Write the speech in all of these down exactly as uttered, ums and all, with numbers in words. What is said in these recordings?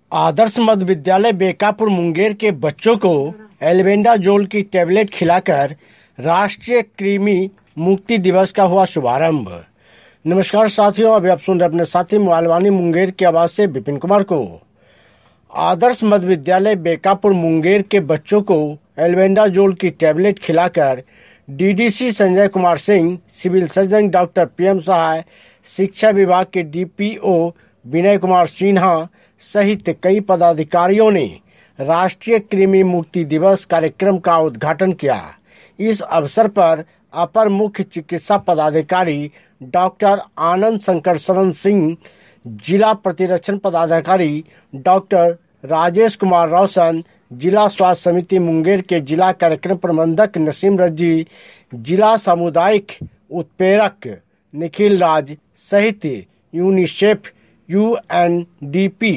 आदर्श मध्य विद्यालय बेकापुर मुंगेर के बच्चों को एल्बेंडाजोल की टेबलेट खिलाकर राष्ट्रीय कृमि मुक्ति दिवस का हुआ शुभारंभ। नमस्कार साथियों, अभी आप सुन रहे अपने साथी मालवानी मुंगेर की आवाज से विपिन कुमार को। आदर्श मध्य विद्यालय बेकापुर मुंगेर के बच्चों को एल्बेंडाजोल की टेबलेट खिलाकर DDC Sanjay Kumar Singh, civil surgeon doctor PM Sahay, शिक्षा विभाग के डीपीओ विनय कुमार सिन्हा सहित कई पदाधिकारियों ने राष्ट्रीय कृमि मुक्ति दिवस कार्यक्रम का उद्घाटन किया। इस अवसर पर अपर मुख्य चिकित्सा पदाधिकारी डॉक्टर आनंद शंकर शरण सिंह, जिला प्रतिरक्षण पदाधिकारी डॉक्टर राजेश कुमार रोशन, जिला स्वास्थ्य समिति मुंगेर के जिला कार्यक्रम प्रबंधक नसीम रज्जी, जिला सामुदायिक उत्प्रेरक निखिल राज सहित यूनिसेफ, यूएनडीपी,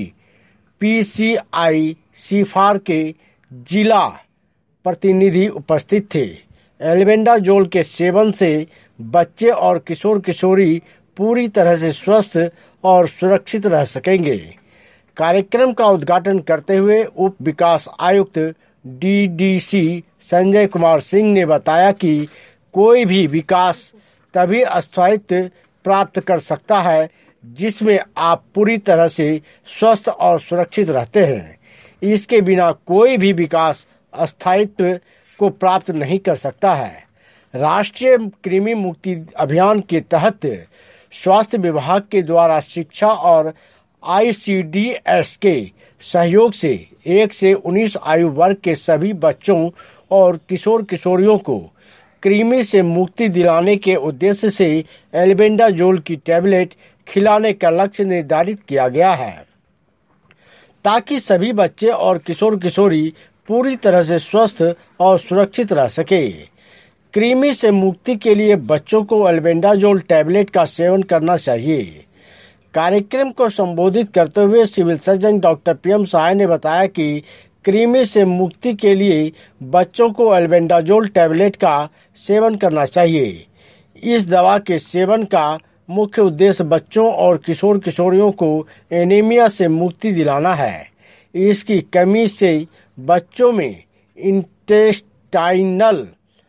पीसीआई, सीफार के जिला प्रतिनिधि उपस्थित थे। एल्बेंडाजोल के सेवन से बच्चे और किशोर किशोरी पूरी तरह से स्वस्थ और सुरक्षित रह सकेंगे। कार्यक्रम का उद्घाटन करते हुए उप विकास आयुक्त डीडीसी संजय कुमार सिंह ने बताया कि कोई भी विकास तभी स्थायित्व प्राप्त कर सकता है जिसमें आप पूरी तरह से स्वस्थ और सुरक्षित रहते हैं। इसके बिना कोई भी विकास स्थायित्व को प्राप्त नहीं कर सकता है। राष्ट्रीय कृमि मुक्ति अभियान के तहत स्वास्थ्य विभाग के द्वारा शिक्षा और आईसीडीएस के सहयोग से एक से उन्नीस आयु वर्ग के सभी बच्चों और किशोर किशोरियों को कृमि से मुक्ति दिलाने के उद्देश्य से एल्बेंडाजोल की टेबलेट खिलाने का लक्ष्य निर्धारित किया गया है, ताकि सभी बच्चे और किशोर किशोरी पूरी तरह से स्वस्थ और सुरक्षित रह सके। कृमि से मुक्ति के लिए बच्चों को एल्बेंडाजोल टेबलेट का सेवन करना चाहिए। कार्यक्रम को संबोधित करते हुए civil surgeon doctor PM Sahay ने बताया कि कृमि से मुक्ति के लिए बच्चों को एल्बेंडाजोल टेबलेट का सेवन करना चाहिए। इस दवा के सेवन का मुख्य उद्देश्य बच्चों और किशोर किशोरियों को एनीमिया से मुक्ति दिलाना है। इसकी कमी से बच्चों में इंटेस्टाइनल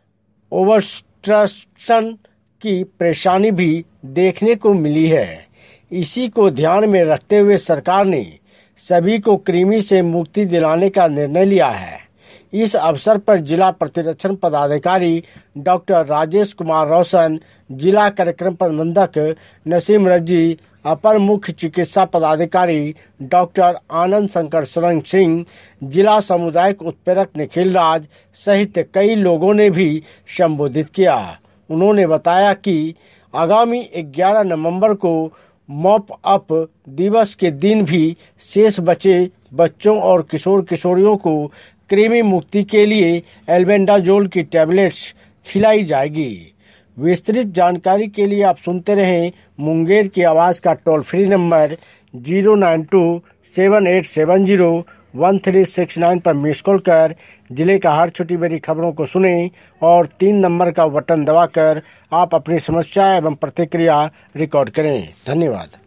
ओब्स्ट्रक्शन की परेशानी भी देखने को मिली है। इसी को ध्यान में रखते हुए सरकार ने सभी को कृमि से मुक्ति दिलाने का निर्णय लिया है। इस अवसर पर जिला प्रतिरक्षण पदाधिकारी डॉक्टर राजेश कुमार रोशन, जिला कार्यक्रम प्रबंधक नसीम रज्जी, अपर मुख्य चिकित्सा पदाधिकारी डॉक्टर आनंद शंकर शरण सिंह, जिला सामुदायिक उत्प्रेरक निखिल राज सहित कई लोगों ने भी संबोधित किया। उन्होंने बताया कि आगामी ग्यारह नवंबर को मॉप अप दिवस के दिन भी शेष बचे बच्चों और किशोर किशोरियों को कृमि मुक्ति के लिए एल्बेंडाजोल की टेबलेट्स खिलाई जाएगी। विस्तृत जानकारी के लिए आप सुनते रहें मुंगेर की आवाज का toll free number zero nine two seven eight seven zero one three six nine पर मिस कॉल कर जिले का हर छोटी बड़ी खबरों को सुनें और तीन नंबर का बटन दबाकर आप अपनी समस्या एवं प्रतिक्रिया रिकॉर्ड करें। धन्यवाद।